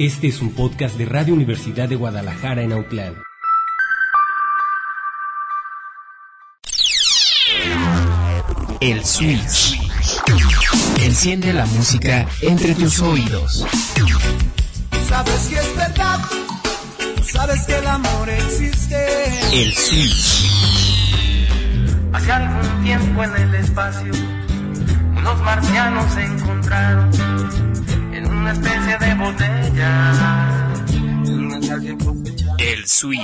Este es un podcast de Radio Universidad de Guadalajara en Autlán. El Switch. Enciende la música entre tus oídos. Sabes que es verdad, sabes que el amor existe. El Switch. Hace algún tiempo en el espacio, unos marcianos se encontraron en una especie de botella. El Switch.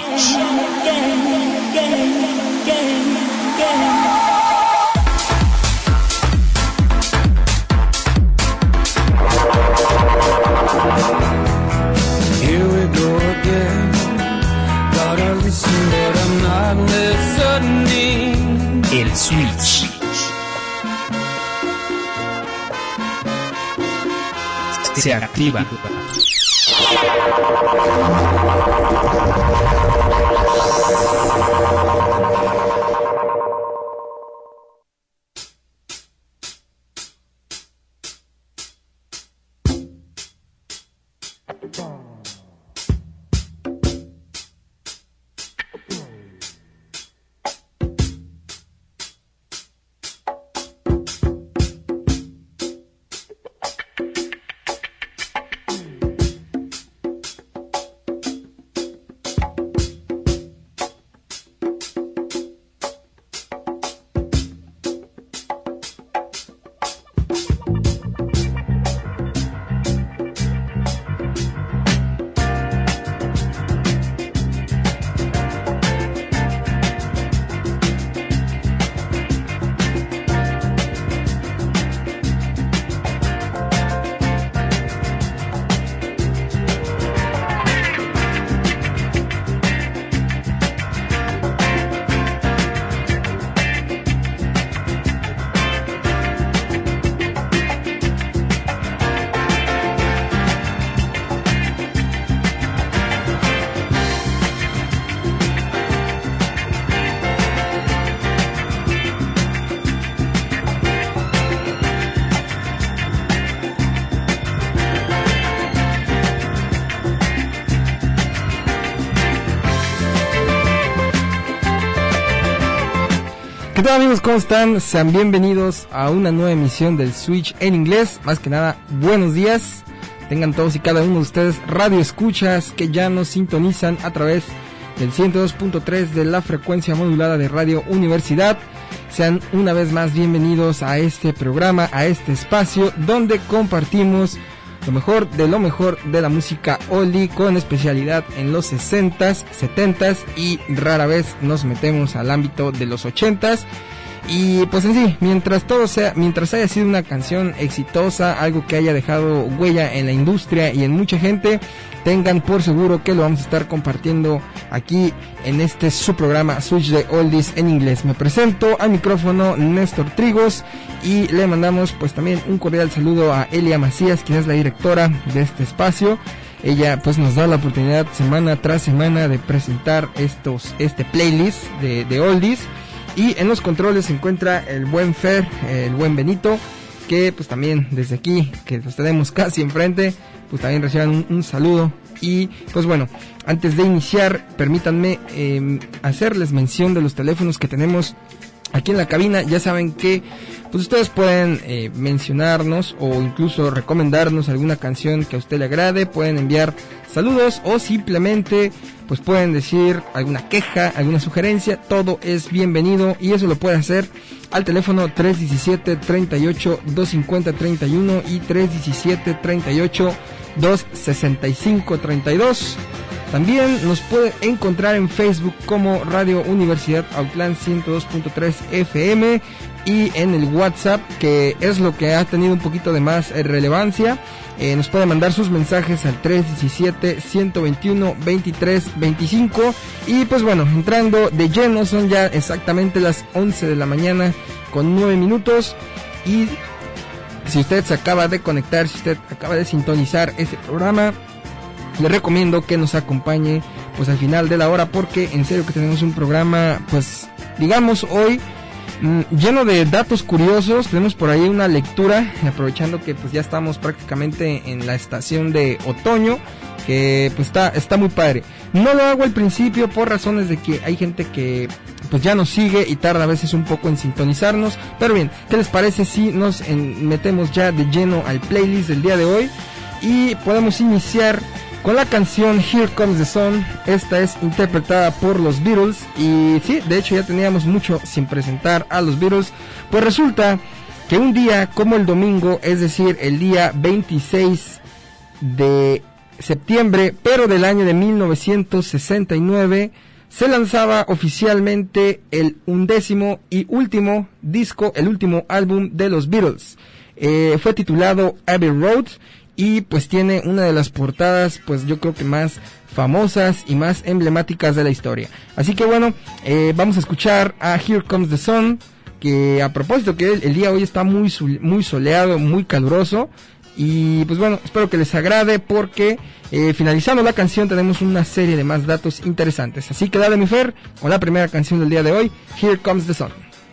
Here we go again. Gotta listen, but I'm not listening. El Switch. Se activa. ¿Qué tal, amigos? ¿Cómo están? Sean bienvenidos a una nueva emisión del Switch en inglés. Más que nada, buenos días. Tengan todos y cada uno de ustedes radio escuchas que ya nos sintonizan a través del 102.3 de la frecuencia modulada de Radio Universidad. Sean una vez más bienvenidos a este programa, a este espacio donde compartimos lo mejor de la música oldie, con especialidad en los 60s, 70s y rara vez nos metemos al ámbito de los 80s. Y pues en sí, mientras haya sido una canción exitosa, algo que haya dejado huella en la industria y en mucha gente, tengan por seguro que lo vamos a estar compartiendo aquí en este su programa Switch de Oldies en inglés. Me presento al micrófono Néstor Trigos y le mandamos pues también un cordial saludo a Elia Macías, quien es la directora de este espacio. Ella pues nos da la oportunidad semana tras semana de presentar este playlist de Oldies. Y en los controles se encuentra el buen Fer, el buen Benito, que pues también desde aquí, que los tenemos casi enfrente, pues también reciban un saludo. Y pues bueno, antes de iniciar, permítanme hacerles mención de los teléfonos que tenemos aquí en la cabina. Ya saben que pues ustedes pueden mencionarnos o incluso recomendarnos alguna canción que a usted le agrade, pueden enviar saludos o simplemente pues pueden decir alguna queja, alguna sugerencia, todo es bienvenido y eso lo puede hacer al teléfono 317-38-250-31 y 317-38-265-32. También nos puede encontrar en Facebook como Radio Universidad Autlán 102.3 FM y en el WhatsApp, que es lo que ha tenido un poquito de más relevancia. Nos puede mandar sus mensajes al 317-121-2325. Y pues bueno, entrando de lleno, son ya exactamente las 11 de la mañana con 9 minutos. Y si usted se acaba de conectar, si usted acaba de sintonizar este programa, le recomiendo que nos acompañe pues al final de la hora, porque en serio que tenemos un programa pues digamos hoy lleno de datos curiosos. Tenemos por ahí una lectura, aprovechando que pues ya estamos prácticamente en la estación de otoño, que pues está muy padre. No lo hago al principio por razones de que hay gente que pues ya nos sigue y tarda a veces un poco en sintonizarnos, pero bien, ¿qué les parece si nos metemos ya de lleno al playlist del día de hoy? Y podemos iniciar con la canción Here Comes the Sun. Esta es interpretada por los Beatles. Y sí, de hecho ya teníamos mucho sin presentar a los Beatles. Pues resulta que un día como el domingo, es decir, el día 26 de septiembre, pero del año de 1969, se lanzaba oficialmente el 11º y último disco, el último álbum de los Beatles. Fue titulado Abbey Road. Y pues tiene una de las portadas, pues yo creo que más famosas y más emblemáticas de la historia. Así que bueno, vamos a escuchar a Here Comes the Sun, que a propósito que el día de hoy está muy soleado, muy caluroso. Y pues bueno, espero que les agrade porque finalizando la canción tenemos una serie de más datos interesantes. Así que dale mi Fer, con la primera canción del día de hoy, Here Comes the Sun.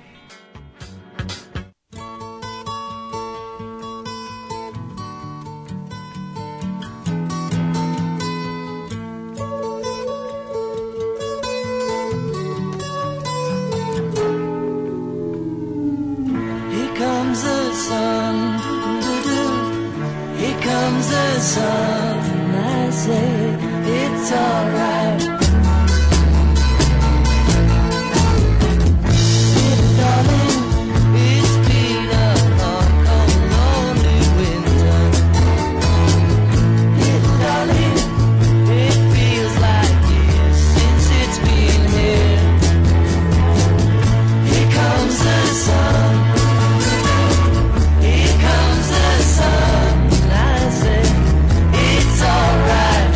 Sun, I say it's alright. Little darling, it's been a long, cold, lonely winter. Little darling, it feels like years since it's been here. Here comes the sun. Here comes the sun, I say. It's alright.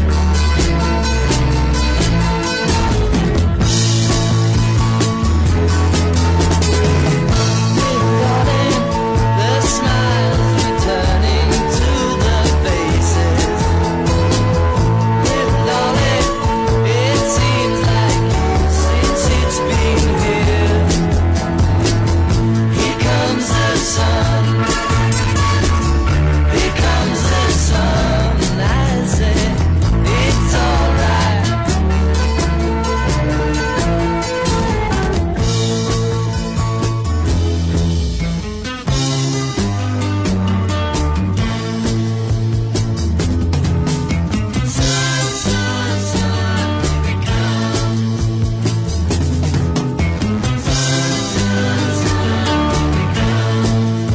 Darling, the smiles returning to the faces. Darling, it seems like years since it's been here. Here comes the sun. Here comes the sun. I say it's alright. Sun, sun, sun, here it comes. Sun, sun, sun, here it comes.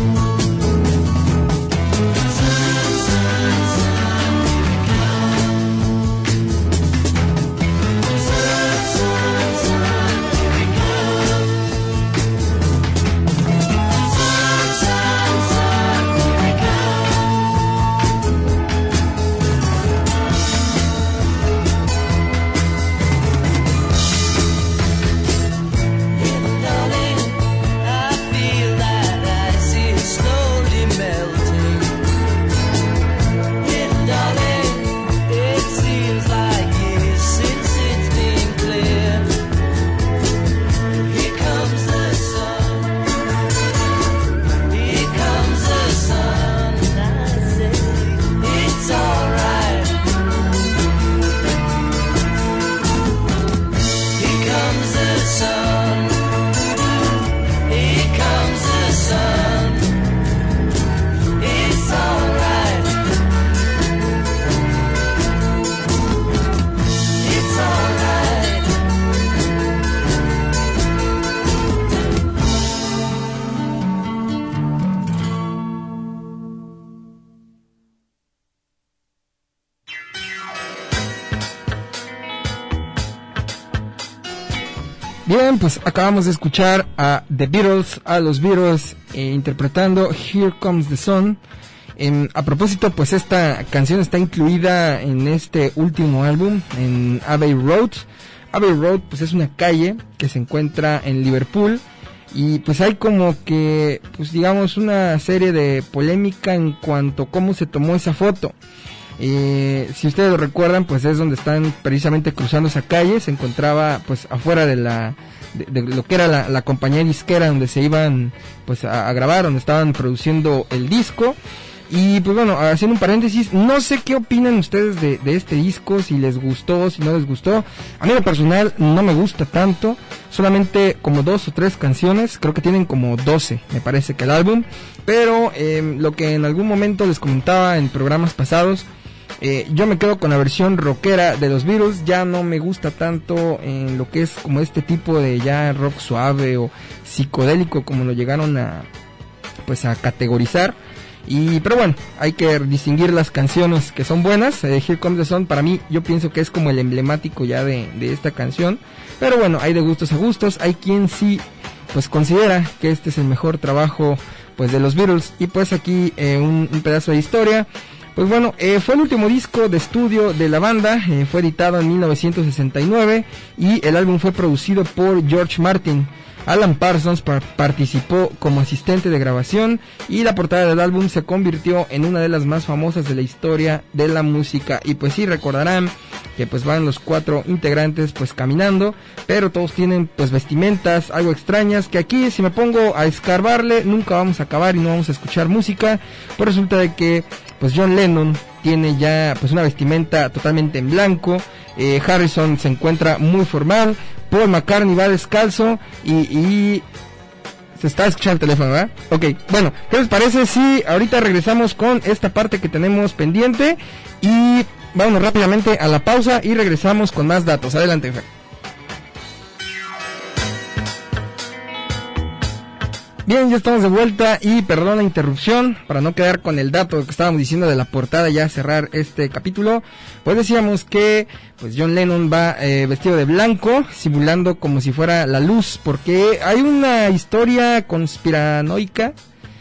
Sun, sun, sun, here it comes. Sun, sun, sun, here it comes. Sun, sun, sun, here it comes. Darling, I feel that ice is slowly melting. Darling, it seems like years since it's been clear. Here comes the sun. Here comes the sun. I say it's alright. Here comes the sun. Here comes the sun. It's alright. It's alright. Bien, pues acabamos de escuchar a The Beatles, a los Beatles interpretando Here Comes the Sun. A propósito, pues esta canción está incluida en este último álbum, en Abbey Road. Abbey Road pues es una calle que se encuentra en Liverpool y pues hay como que, pues digamos, una serie de polémica en cuanto a cómo se tomó esa foto. Si ustedes lo recuerdan, pues es donde están precisamente cruzando esa calle. Se encontraba pues afuera de lo que era la compañía disquera donde se iban pues a grabar, donde estaban produciendo el disco. Y pues bueno, haciendo un paréntesis, no sé qué opinan ustedes de este disco, si les gustó, si no les gustó. A mí en lo personal no me gusta tanto, solamente como 2 o 3 canciones, creo que tienen como 12, me parece que el álbum. Pero lo que en algún momento les comentaba en programas pasados, yo me quedo con la versión rockera de los Beatles. Ya no me gusta tanto en lo que es como este tipo de ya rock suave o psicodélico, como lo llegaron a categorizar. Pero bueno, hay que distinguir las canciones que son buenas. Here Comes the Sun, para mí, yo pienso que es como el emblemático ya de esta canción. Pero bueno, hay de gustos a gustos. Hay quien sí pues considera que este es el mejor trabajo pues de los Beatles. Y pues aquí un pedazo de historia. Pues bueno, fue el último disco de estudio de la banda, fue editado en 1969 y el álbum fue producido por George Martin. Alan Parsons participó como asistente de grabación y la portada del álbum se convirtió en una de las más famosas de la historia de la música. Y pues sí, recordarán que pues van los 4 integrantes pues caminando, pero todos tienen pues vestimentas algo extrañas, que aquí si me pongo a escarbarle nunca vamos a acabar y no vamos a escuchar música. Pues resulta de que pues John Lennon tiene ya pues una vestimenta totalmente en blanco, Harrison se encuentra muy formal, Paul McCartney va descalzo y se está escuchando el teléfono, ¿verdad? Ok, bueno, ¿qué les parece si ahorita regresamos con esta parte que tenemos pendiente? Y vámonos rápidamente a la pausa y regresamos con más datos. Adelante, Fer. Bien, ya estamos de vuelta y perdón la interrupción, para no quedar con el dato que estábamos diciendo de la portada, ya cerrar este capítulo. Pues decíamos que pues John Lennon va vestido de blanco, simulando como si fuera la luz, porque hay una historia conspiracional,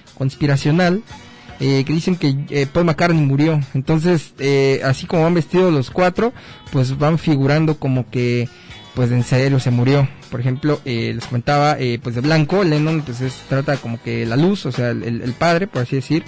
que dicen que Paul McCartney murió. Entonces, así como van vestidos los 4, pues van figurando como que pues en serio se murió. Por ejemplo, les comentaba, pues de blanco, Lennon pues trata como que la luz, o sea, el padre, por así decir.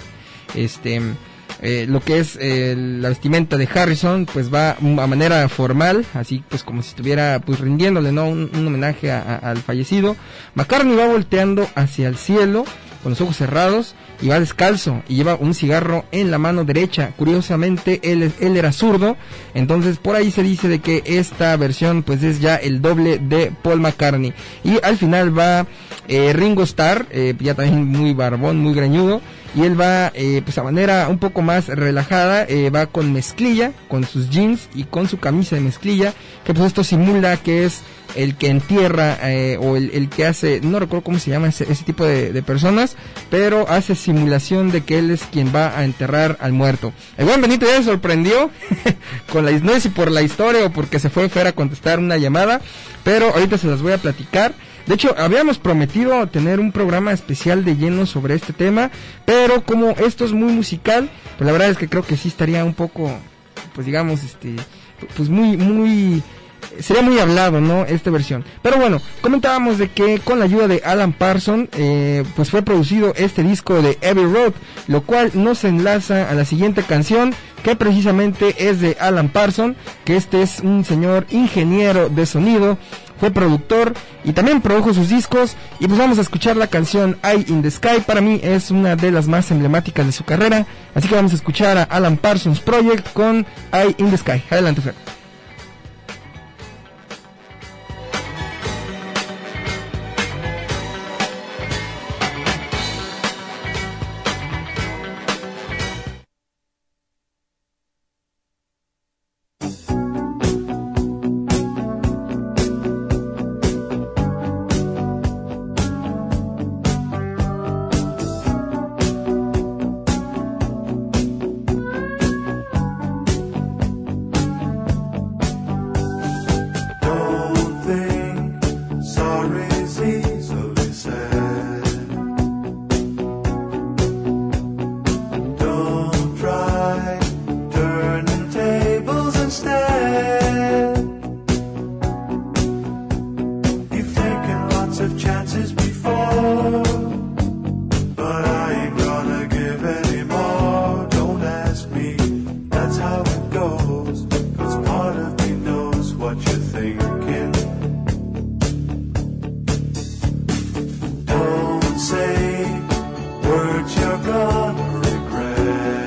Lo que es la vestimenta de Harrison, pues va a manera formal, así pues como si estuviera pues rindiéndole, ¿no? un homenaje al fallecido. McCartney va volteando hacia el cielo, con los ojos cerrados, y va descalzo, y lleva un cigarro en la mano derecha. Curiosamente, él era zurdo, entonces por ahí se dice de que esta versión pues es ya el doble de Paul McCartney. Y al final va Ringo Starr, ya también muy barbón, muy greñudo, y él va pues a manera un poco más relajada, va con mezclilla, con sus jeans y con su camisa de mezclilla, que pues esto simula que es el que entierra o el que hace, no recuerdo cómo se llama ese tipo de personas, pero hace simulación de que él es quien va a enterrar al muerto. El buen Benito ya se sorprendió con no sé si por la historia o porque se fue Fer a contestar una llamada, pero ahorita se las voy a platicar. De hecho, habíamos prometido tener un programa especial de lleno sobre este tema, pero como esto es muy musical, pues la verdad es que creo que sí estaría un poco, pues digamos, pues muy sería muy hablado, ¿no? Esta versión. Pero bueno, comentábamos de que con la ayuda de Alan Parsons, pues fue producido este disco de Abbey Road, lo cual nos enlaza a la siguiente canción, que precisamente es de Alan Parsons, que es un señor ingeniero de sonido, fue productor y también produjo sus discos. Y pues vamos a escuchar la canción Eye in the Sky. Para mí es una de las más emblemáticas de su carrera, así que vamos a escuchar a Alan Parsons Project con Eye in the Sky. Adelante, Fer. Say words you're gonna regret.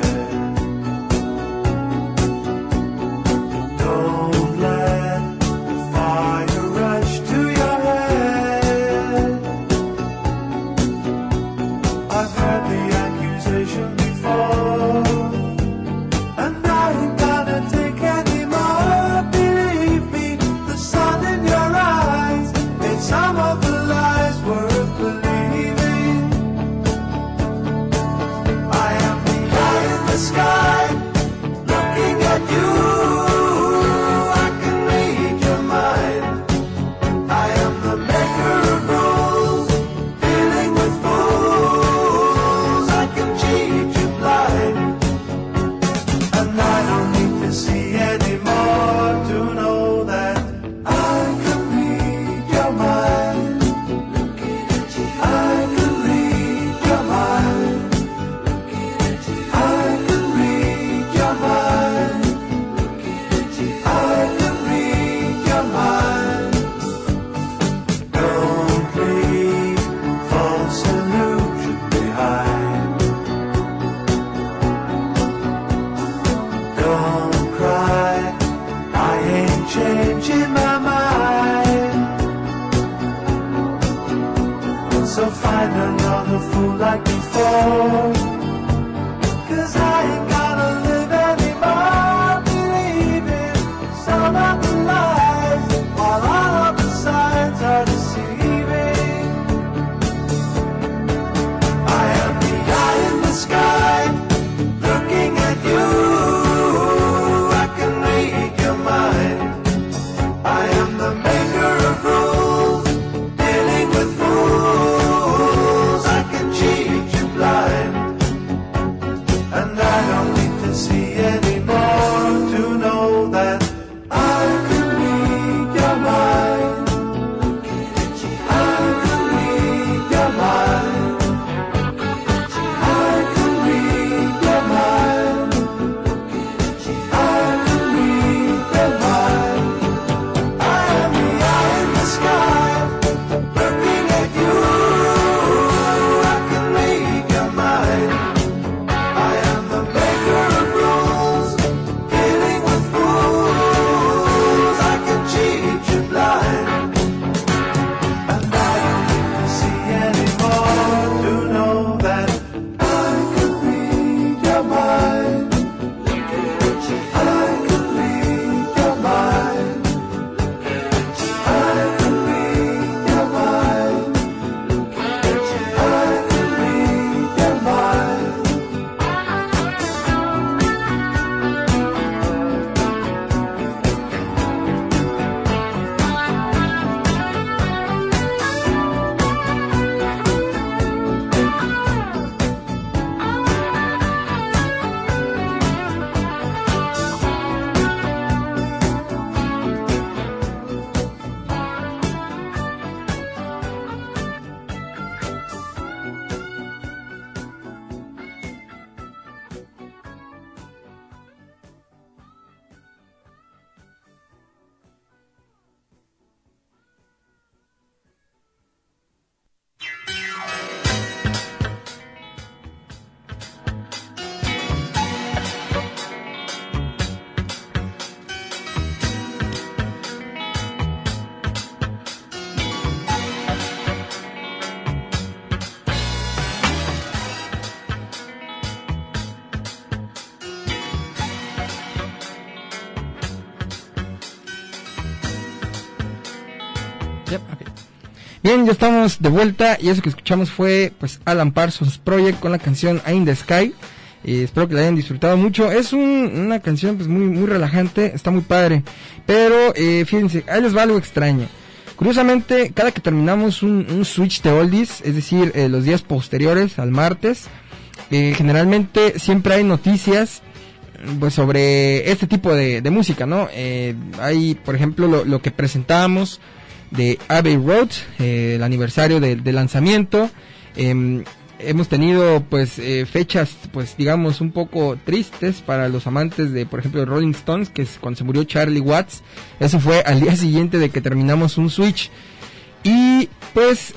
Yep, okay. Bien, ya estamos de vuelta y eso que escuchamos fue pues Alan Parsons Project con la canción In the Sky. Espero que la hayan disfrutado mucho. Es una canción pues muy relajante, está muy padre. Pero fíjense, ahí les va algo extraño. Curiosamente, cada que terminamos un switch de oldies, es decir, los días posteriores al martes, generalmente siempre hay noticias pues sobre este tipo de música, ¿no? Hay, por ejemplo, lo que presentábamos de Abbey Road, el aniversario de lanzamiento. Hemos tenido pues fechas pues digamos un poco tristes para los amantes de, por ejemplo, de Rolling Stones, que es cuando se murió Charlie Watts. Eso fue al día siguiente de que terminamos un switch. Y pues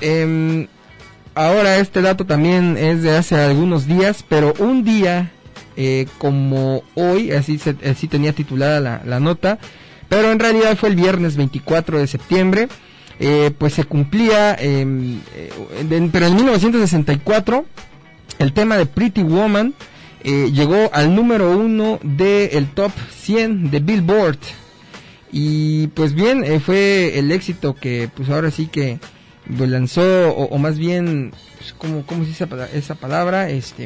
ahora este dato también es de hace algunos días, pero un día como hoy, así tenía titulada la nota, pero en realidad fue el viernes 24 de septiembre. Pues se cumplía, pero en 1964 el tema de Pretty Woman llegó al número 1 del top 100 de Billboard. Y pues bien, fue el éxito que pues ahora sí que pues, lanzó, o más bien, ¿cómo se dice esa palabra?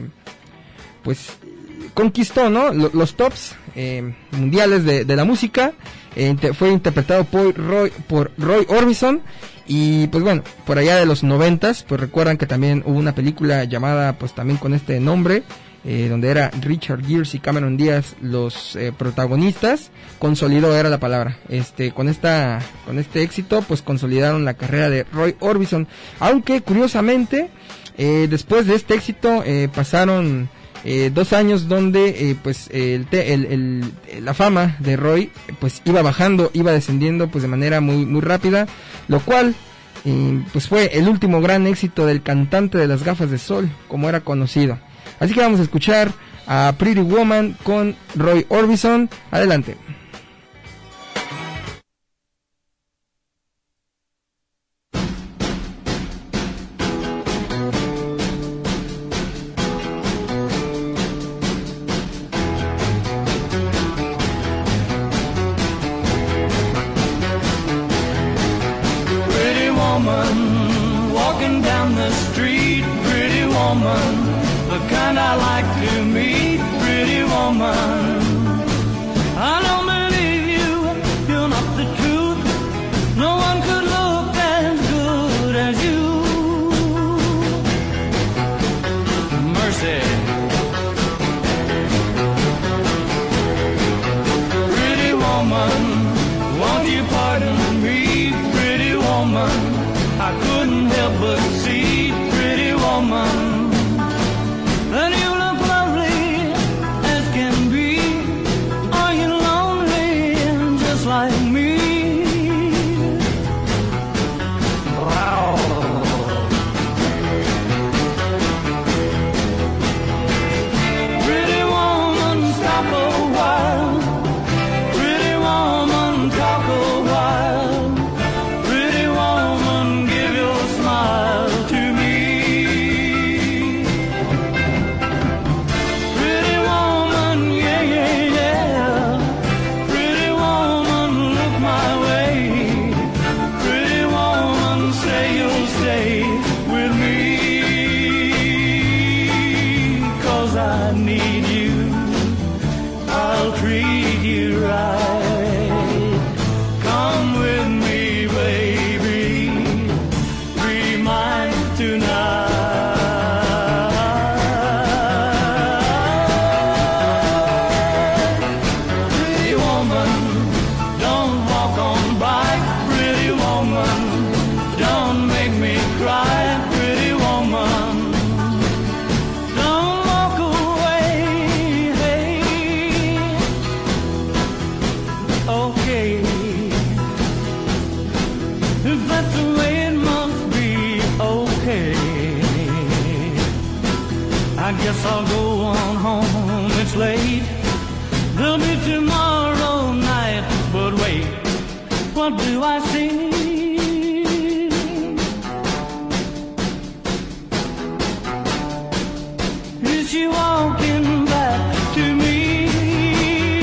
Pues conquistó, ¿no? Los tops mundiales de la música. Fue interpretado por Roy Orbison. Y pues bueno, por allá de los 90s, pues recuerdan que también hubo una película llamada pues también con este nombre, donde era Richard Gere y Cameron Diaz los protagonistas. Consolidó era la palabra. Con este éxito pues consolidaron la carrera de Roy Orbison. Aunque curiosamente, después de este éxito pasaron 2 años donde pues la fama de Roy pues iba bajando, iba descendiendo pues de manera muy rápida, lo cual pues fue el último gran éxito del cantante de las gafas de sol, como era conocido. Así que vamos a escuchar a Pretty Woman con Roy Orbison. Adelante.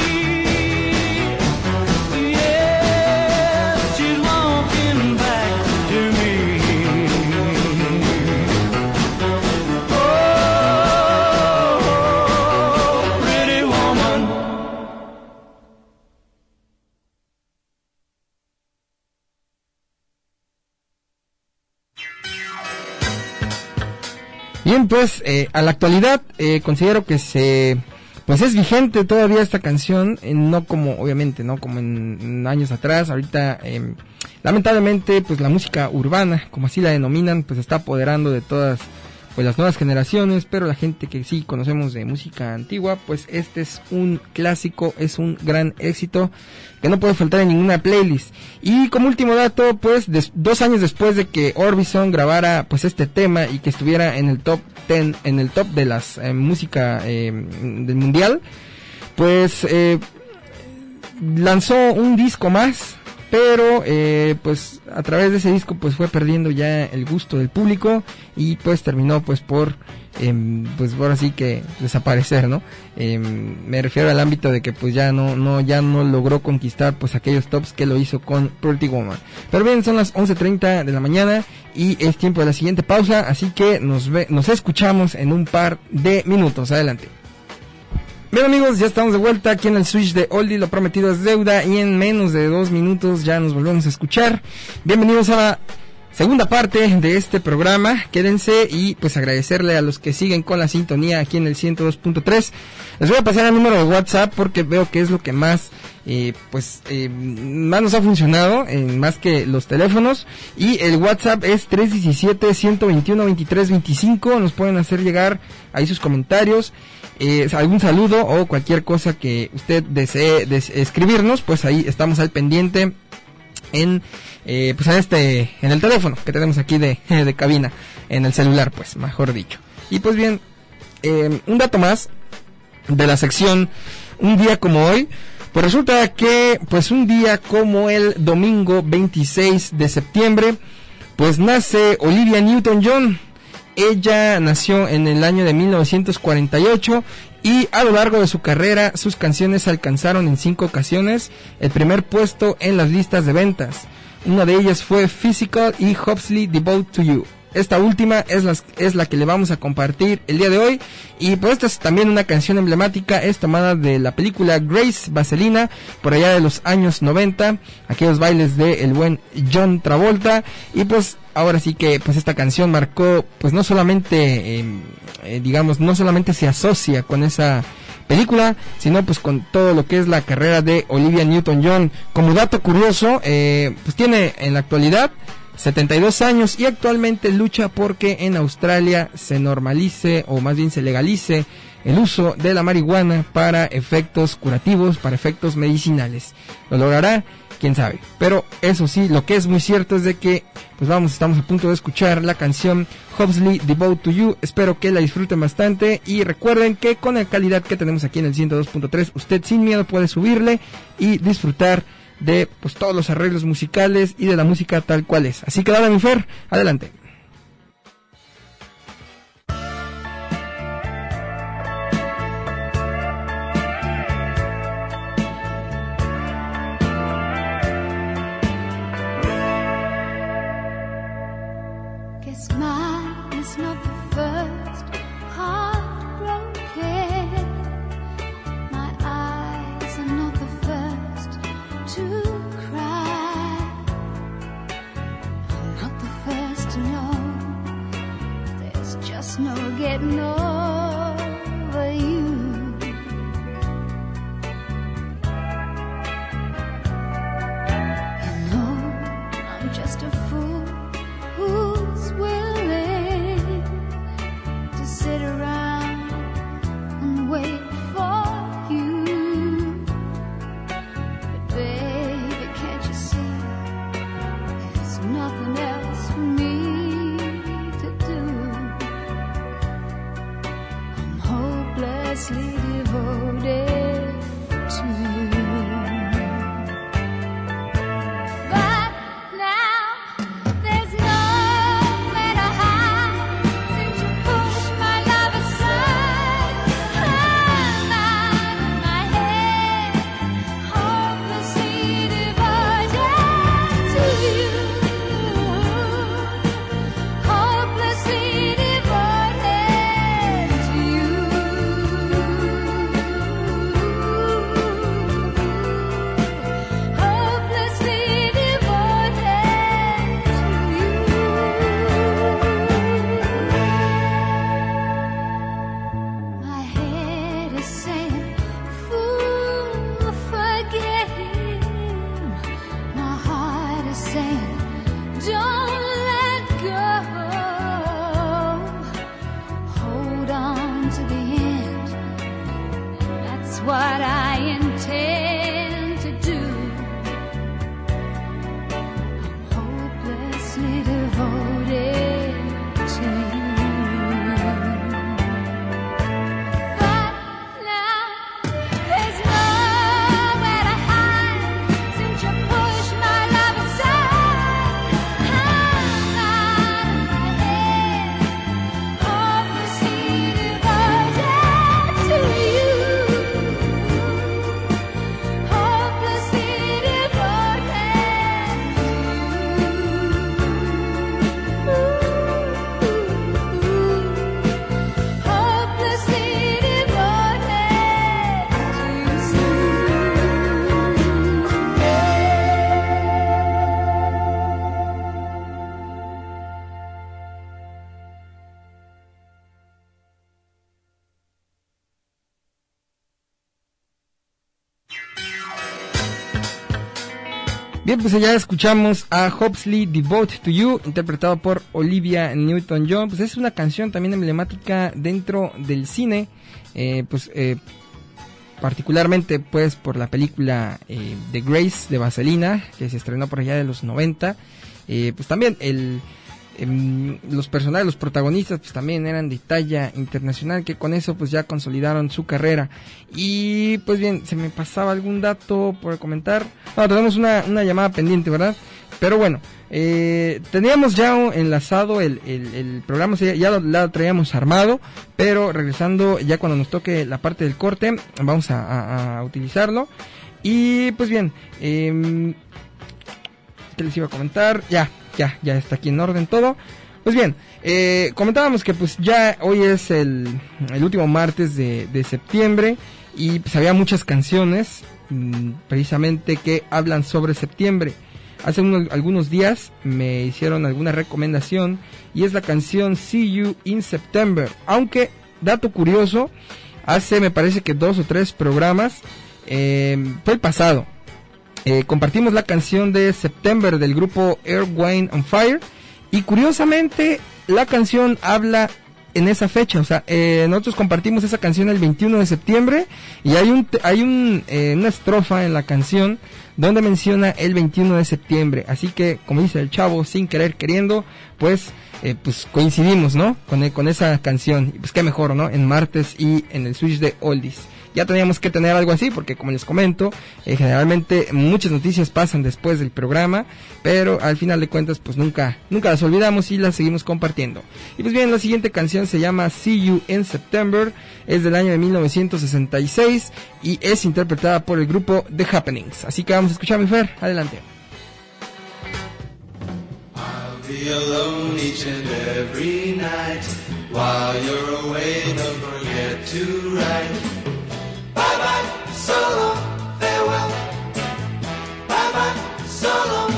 She's walking back Bien, pues a la actualidad considero que pues es vigente todavía esta canción, no como, obviamente, no como en años atrás. Ahorita, lamentablemente, pues la música urbana, como así la denominan, pues está apoderando de todas pues las nuevas generaciones, pero la gente que sí conocemos de música antigua, pues este es un clásico, es un gran éxito que no puede faltar en ninguna playlist. Y como último dato, pues 2 años después de que Orbison grabara pues este tema y que estuviera en el top 10, en el top de las música del mundial, pues lanzó un disco más, pero pues a través de ese disco pues fue perdiendo ya el gusto del público y pues terminó pues por pues ahora sí que desaparecer, ¿no? Me refiero al ámbito de que pues ya no logró conquistar pues aquellos tops que lo hizo con Pretty Woman. Pero bien, son las 11:30 de la mañana y es tiempo de la siguiente pausa, así que nos escuchamos en un par de minutos. Adelante. Bien, amigos, ya estamos de vuelta aquí en el Switch de Oldie, lo prometido es deuda, y en menos de 2 minutos ya nos volvemos a escuchar. Bienvenidos a la segunda parte de este programa, quédense y pues agradecerle a los que siguen con la sintonía aquí en el 102.3. Les voy a pasar el número de WhatsApp porque veo que es lo que más más nos ha funcionado, más que los teléfonos, y el WhatsApp es 317-121-2325. Nos pueden hacer llegar ahí sus comentarios, algún saludo o cualquier cosa que usted desee escribirnos, pues ahí estamos al pendiente en el teléfono que tenemos aquí de cabina, en el celular, pues mejor dicho. Y pues bien, un dato más de la sección Un día como hoy. Pues resulta que pues un día como el domingo 26 de septiembre pues nace Olivia Newton-John. Ella nació en el año de 1948 y a lo largo de su carrera sus canciones alcanzaron en 5 ocasiones el primer puesto en las listas de ventas. Una de ellas fue Physical y Hopelessly Devoted to You. Esta última es la que le vamos a compartir el día de hoy. Y pues esta es también una canción emblemática, es tomada de la película Grace Vaselina, por allá de los años 90, aquellos bailes de el buen John Travolta. Y pues ahora sí que pues esta canción marcó, pues no solamente no solamente se asocia con esa película, sino pues con todo lo que es la carrera de Olivia Newton-John. Como dato curioso, pues tiene en la actualidad 72 años y actualmente lucha porque en Australia se normalice, o más bien se legalice, el uso de la marihuana para efectos curativos, para efectos medicinales. ¿Lo logrará? Quién sabe. Pero eso sí, lo que es muy cierto es de que pues estamos a punto de escuchar la canción Hopelessly Devoted to You. Espero que la disfruten bastante y recuerden que con la calidad que tenemos aquí en el 102.3, usted sin miedo puede subirle y disfrutar de pues todos los arreglos musicales y de la música tal cual es. Así que dale, mi Fer, adelante. Guess mine is not the first heartbroken. My eyes are not the first to cry. I'm not the first to know. There's just no getting over you. You know, I'm just a fool who's willing to sit around and wait for you. But baby, can't you see there's nothing else for me to do? Bien, pues ya escuchamos a Hopsley Devote to You, interpretado por Olivia Newton-John. Pues es una canción también emblemática dentro del cine, particularmente pues por la película The Grace de Vaselina, que se estrenó por allá de los 90. Pues también los personajes, los protagonistas pues también eran de talla internacional, que con eso pues ya consolidaron su carrera. Y pues bien, se me pasaba algún dato por comentar. No, tenemos una llamada pendiente, ¿verdad? Pero bueno, teníamos ya enlazado el programa, ya lo traíamos armado, pero regresando ya cuando nos toque la parte del corte, vamos a utilizarlo. Y pues bien, ¿qué les iba a comentar? Ya está aquí en orden todo. Pues bien, comentábamos que pues ya hoy es el último martes de septiembre, y pues había muchas canciones precisamente que hablan sobre septiembre. Hace algunos días me hicieron alguna recomendación, y es la canción See You in September. Aunque, dato curioso, hace me parece que 2 o 3 programas, fue el pasado, compartimos la canción de September del grupo Earth, Wind and Fire, y curiosamente la canción habla en esa fecha. O sea, nosotros compartimos esa canción el 21 de septiembre, y hay una estrofa en la canción donde menciona el 21 de septiembre. Así que, como dice el chavo, sin querer queriendo, pues coincidimos, ¿no? Con esa canción. Y pues qué mejor, ¿no? En martes y en el Switch de Oldies. Ya teníamos que tener algo así, porque como les comento, generalmente muchas noticias pasan después del programa, pero al final de cuentas pues nunca las olvidamos y las seguimos compartiendo. Y pues bien, la siguiente canción se llama See You in September, es del año de 1966 y es interpretada por el grupo The Happenings. Así que vamos a escuchar, mi Fer, adelante. I'll be alone each and every night. While you're away, don't forget to write. Bye bye, so long, farewell. Bye bye, so long.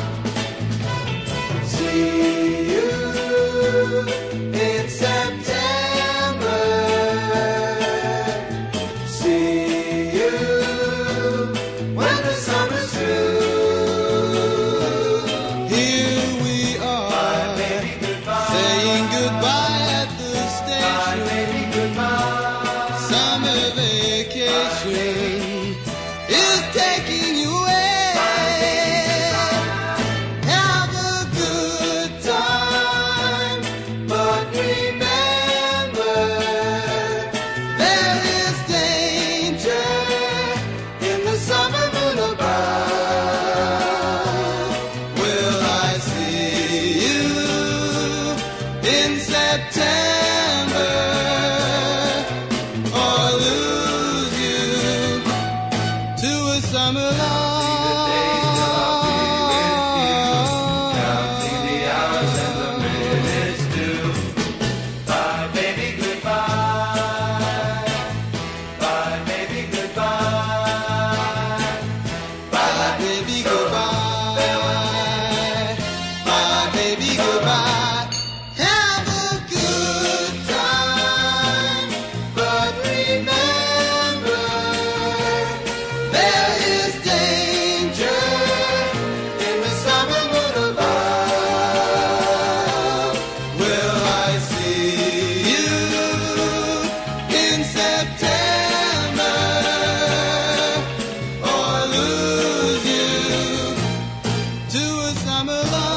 See you in September. See you when the summer's through. Here we are, bye, baby, goodbye. Saying goodbye at the station. Bye, baby, goodbye. Summer vacation is taking you away. Have a good time, but remember there is danger in the summer moon above. Will I see you in September, or lose you to a summer love? Counting the hours and the minutes too. Bye, baby, goodbye. Bye, baby, goodbye. Bye, baby, goodbye. Bye, baby, goodbye. Have a good time, but remember there is danger in the summer moon above. Will I see you in September, or lose you to a summer love?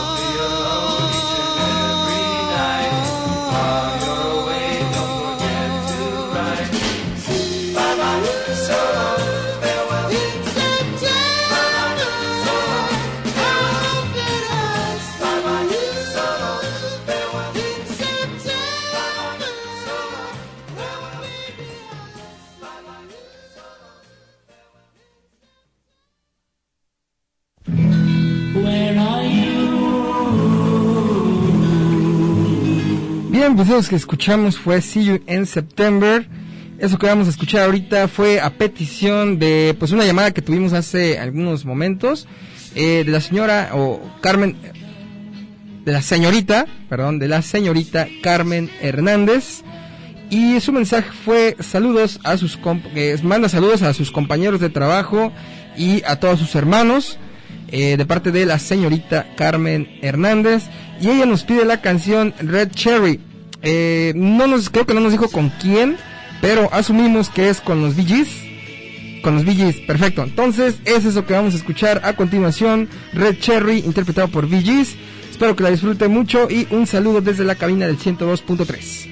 Bien, pues eso que escuchamos fue See You in September. Eso que vamos a escuchar ahorita fue a petición de pues una llamada que tuvimos hace algunos momentos, de la señora o Carmen, de la señorita Carmen Hernández, y su mensaje fue saludos a manda saludos a sus compañeros de trabajo y a todos sus hermanos. de parte de la señorita Carmen Hernández, y ella nos pide la canción Red Cherry. Creo que no nos dijo con quién, pero asumimos que es con los Bee Gees. Con los Bee Gees, perfecto. Entonces es eso que vamos a escuchar a continuación, Red Cherry, interpretado por Bee Gees. Espero que la disfruten mucho y un saludo desde la cabina del 102.3.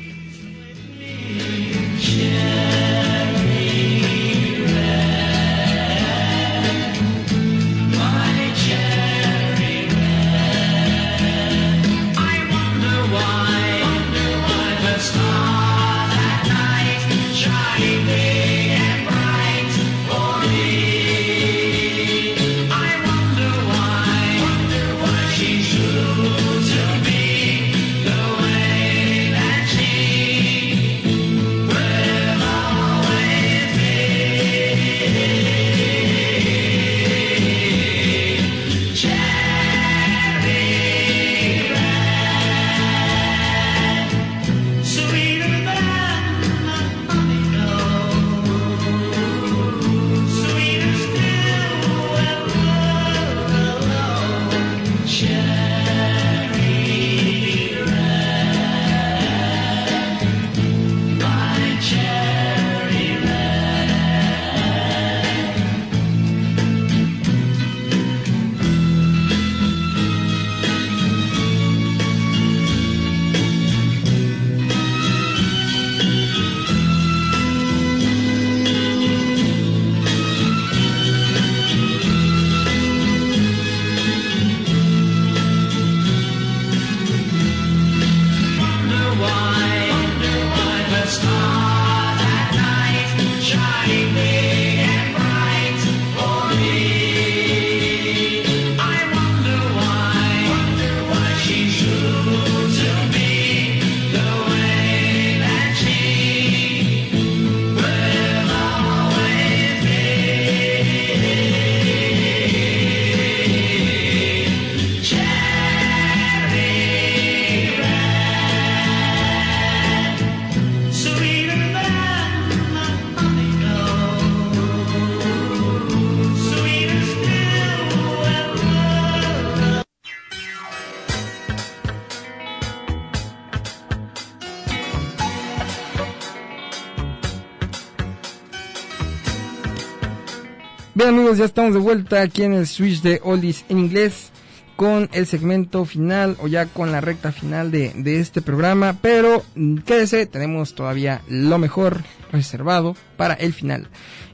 Bien amigos, ya estamos de vuelta aquí en el Switch de Oldies en inglés con el segmento final o ya con la recta final de este programa, pero quédese, tenemos todavía lo mejor reservado para el final.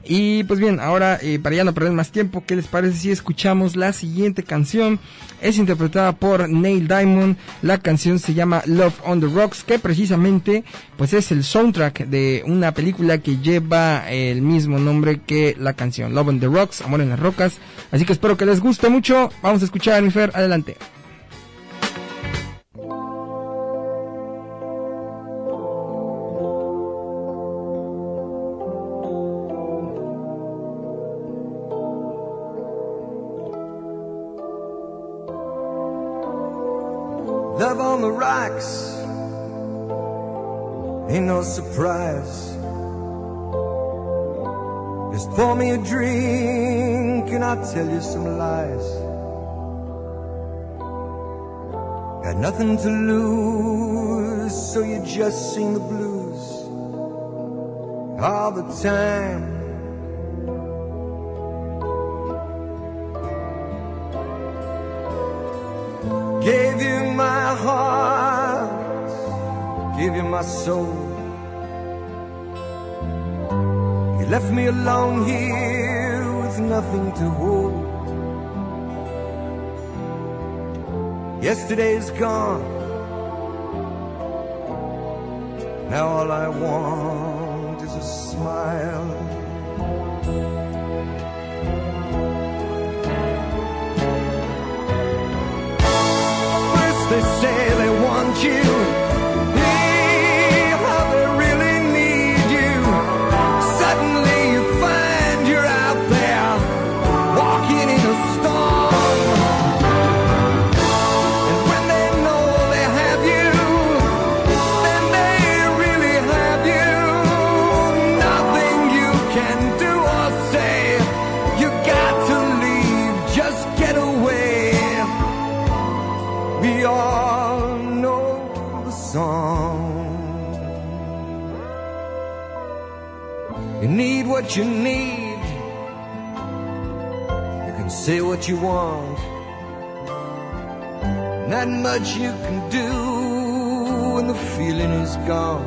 Y pues bien, ahora para ya no perder más tiempo, ¿qué les parece si escuchamos la siguiente canción? Es interpretada por Neil Diamond, la canción se llama Love on the Rocks, que precisamente pues es el soundtrack de una película que lleva el mismo nombre que la canción, Love on the Rocks, Amor en las Rocas. Así que espero que les guste mucho, vamos a escuchar a mi Fer, adelante. Love on the rocks ain't no surprise. Just pour me a drink and I'll tell you some lies. Got nothing to lose, so you just sing the blues all the time. Gave you my heart, gave you my soul. You left me alone here with nothing to hold. Yesterday's gone, now all I want is a smile. They say they want you, hey, how they really need you. Suddenly you find you're out there, walking in a storm. And when they know they have you, then they really have you. Nothing you can do or say, you got to leave, just get away. what you need. You can say what you want. Not much you can do when the feeling is gone.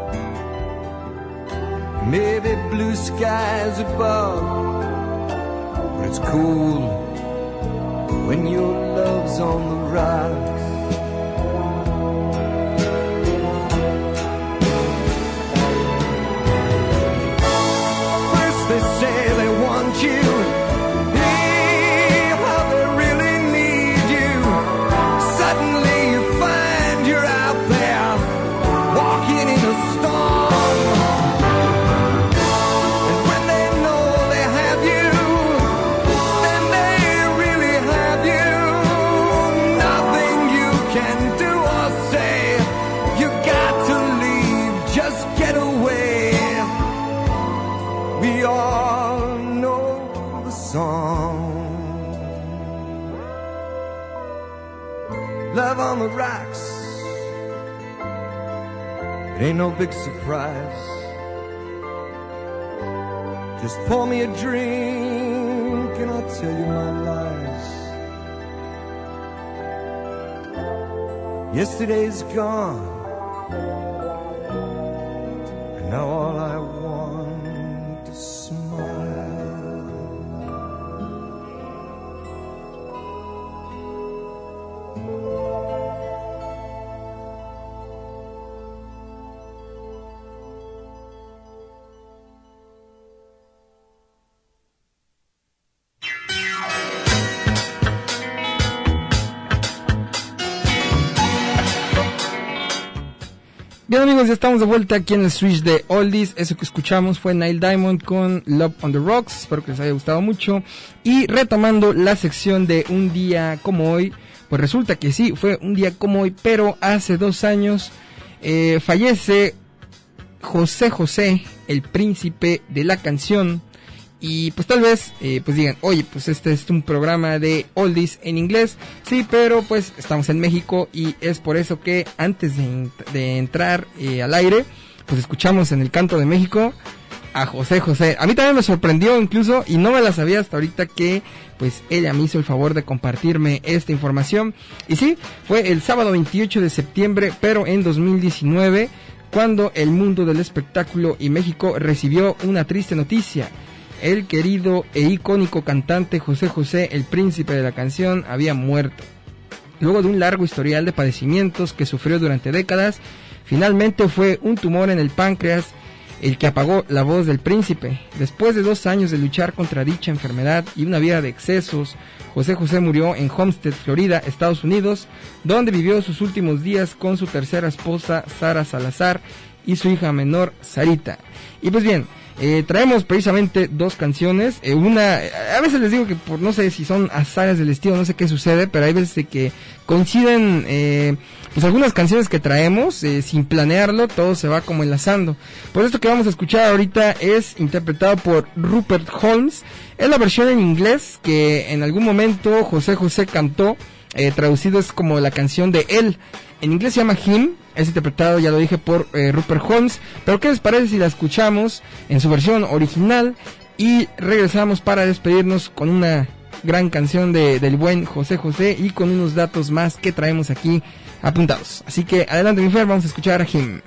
Maybe blue skies above, but it's cool when your love's on the rocks. First they say they want you, hey, how they really need you. Suddenly you find you're out there, walking in a storm. And when they know they have you, then they really have you. Nothing you can do or say, you got to leave, just get away. We all know the song. Love on the rocks, it ain't no big surprise. Just pour me a drink and I'll tell you my lies. Yesterday's gone, and now all I want is smile. Bien amigos, ya estamos de vuelta aquí en el Switch de Oldies. Eso que escuchamos fue Neil Diamond con Love on the Rocks. Espero que les haya gustado mucho. Y retomando la sección de un día como hoy, pues resulta que sí, fue un día como hoy, pero hace 2 años fallece José José, el príncipe de la canción. Y pues tal vez pues digan, oye, pues este es un programa de oldies en inglés. Sí, pero pues estamos en México y es por eso que antes de entrar al aire, pues escuchamos en el Canto de México a José José. A mí también me sorprendió incluso, y no me la sabía hasta ahorita, que pues ella me hizo el favor de compartirme esta información. Y sí, fue el sábado 28 de septiembre, pero en 2019, cuando el mundo del espectáculo y México recibió una triste noticia. El querido e icónico cantante José José, el príncipe de la canción, había muerto. Luego de un largo historial de padecimientos que sufrió durante décadas, finalmente fue un tumor en el páncreas el que apagó la voz del príncipe. Después de 2 años de luchar contra dicha enfermedad y una vida de excesos, José José murió en Homestead, Florida, Estados Unidos, donde vivió sus últimos días con su tercera esposa, Sara Salazar, y su hija menor, Sarita. Y pues bien, traemos precisamente 2 canciones. Una, a veces les digo que por no sé si son azares del estilo, no sé qué sucede, pero hay veces que coinciden pues algunas canciones que traemos sin planearlo, todo se va como enlazando. Por esto que vamos a escuchar ahorita es interpretado por Rupert Holmes. Es la versión en inglés que en algún momento José José cantó, traducido es como la canción de él. En inglés se llama Him, es interpretado, ya lo dije, por Rupert Holmes. Pero ¿qué les parece si la escuchamos en su versión original? Y regresamos para despedirnos con una gran canción del buen José José y con unos datos más que traemos aquí apuntados. Así que adelante mi Fer, vamos a escuchar a Him.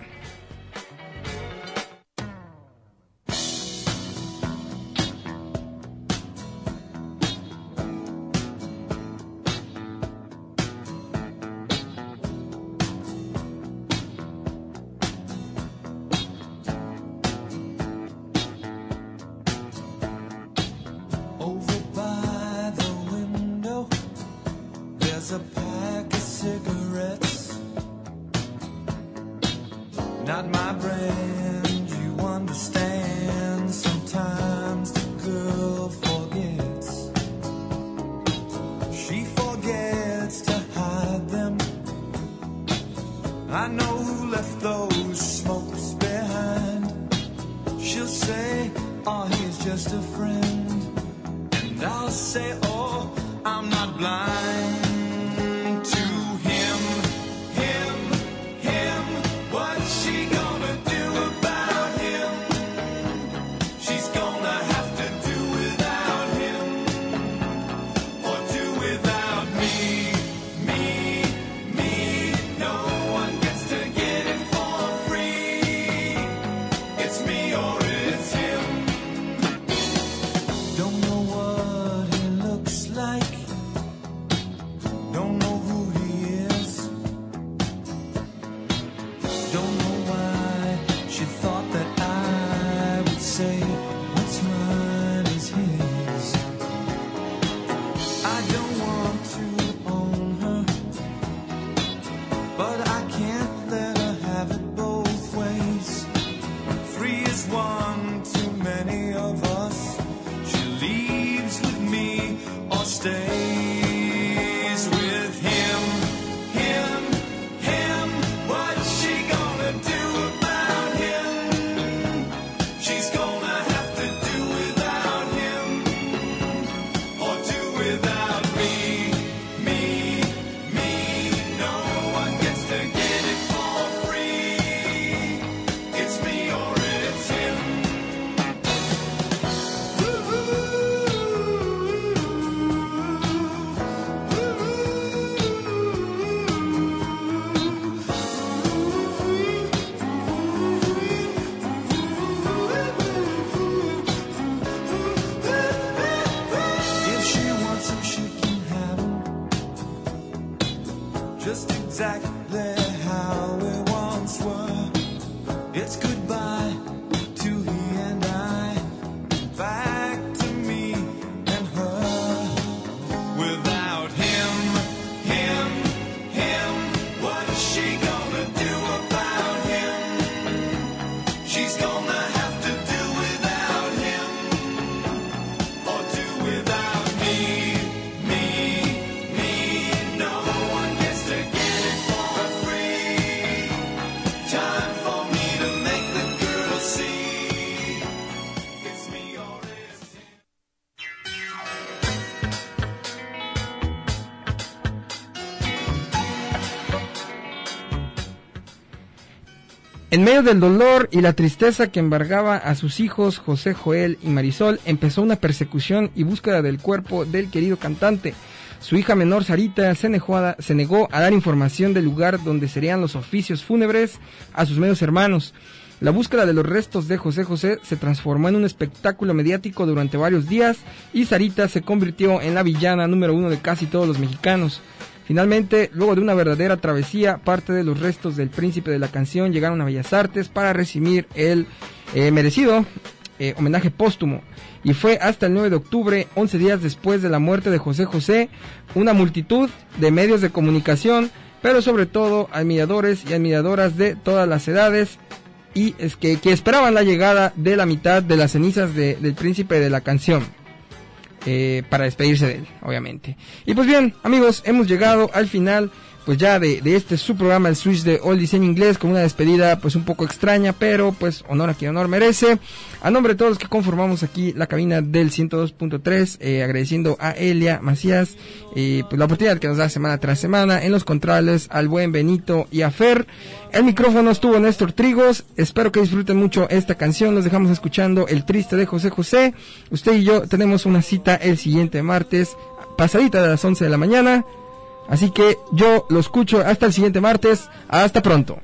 She's gonna I don't want to own her, but I can't let her have it both ways. Three is one too many of us. She leaves with me or stays with him. What's she gonna do about him? She's gonna have to do without him, or do without me. No one gets to get it for free. It's me or it's him. If she wants him, she can have him, just exactly how we once were. It's goodbye to he and I, back to me and her. Without him, what's she gonna do about him? She's gonna have to do without him, or do without me. No one gets to get it for free. Time for me to make the girl see. It's me or it's him. En medio del dolor y la tristeza que embargaba a sus hijos José, Joel y Marisol, empezó una persecución y búsqueda del cuerpo del querido cantante. Su hija menor, Sarita, se negó a dar información del lugar donde serían los oficios fúnebres a sus medios hermanos. La búsqueda de los restos de José José se transformó en un espectáculo mediático durante varios días y Sarita se convirtió en la villana número 1 de casi todos los mexicanos. Finalmente, luego de una verdadera travesía, parte de los restos del príncipe de la canción llegaron a Bellas Artes para recibir el merecido homenaje póstumo. Y fue hasta el 9 de octubre, 11 días después de la muerte de José José, una multitud de medios de comunicación, pero sobre todo admiradores y admiradoras de todas las edades, y es que esperaban la llegada de la mitad de las cenizas del príncipe de la canción. Para despedirse de él, obviamente. Y pues bien, amigos, hemos llegado al final pues ya de este su programa, el Switch de Oldies en inglés, con una despedida pues un poco extraña, pero pues honor a quien honor merece. A nombre de todos los que conformamos aquí la cabina del 102.3, agradeciendo a Elia Macías pues la oportunidad que nos da semana tras semana, en los controles al buen Benito y a Fer. El micrófono estuvo Néstor Trigos. Espero que disfruten mucho esta canción. Los dejamos escuchando El Triste de José José. Usted y yo tenemos una cita el siguiente martes, pasadita de las 11 de la mañana. Así que yo lo escucho hasta el siguiente martes. Hasta pronto.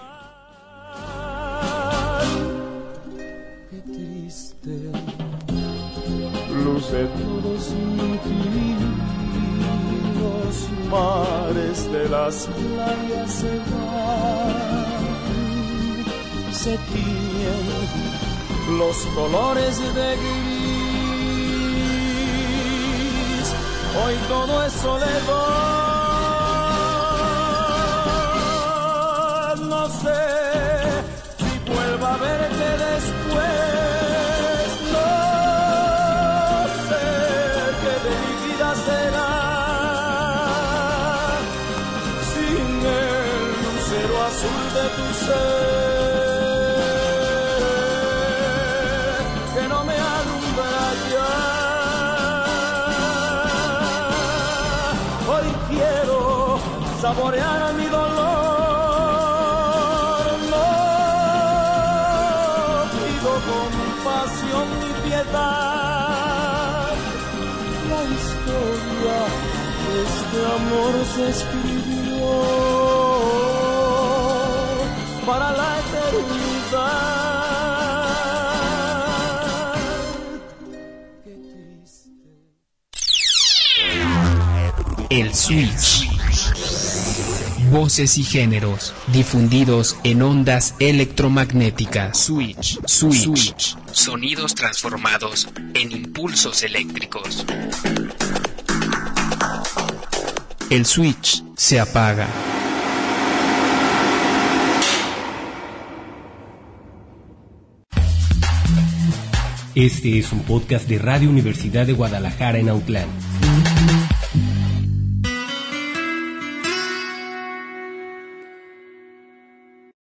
Qué triste luce todo sin ti. Los mares de las playas se van, se tiñen los colores de gris. Hoy todo es soledad. No sé si vuelva a verte después. No sé qué de mi vida será sin el lucero azul de tu ser, que no me alumbra ya. Hoy quiero saborear a mi dolor. Compasión y piedad. La historia de este amor se escribió para la eternidad. Qué triste. El Switch. Voces y géneros difundidos en ondas electromagnéticas. Switch. Sonidos transformados en impulsos eléctricos. el switch se apaga. Este es un podcast de Radio Universidad de Guadalajara en Autlán.